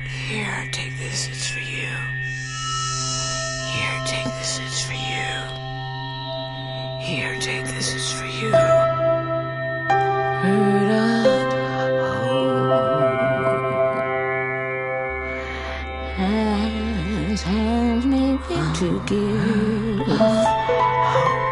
Here, take this, it's for you. Here, take this, it's for you. Here, take this, it's for you. Heard hands may be to give.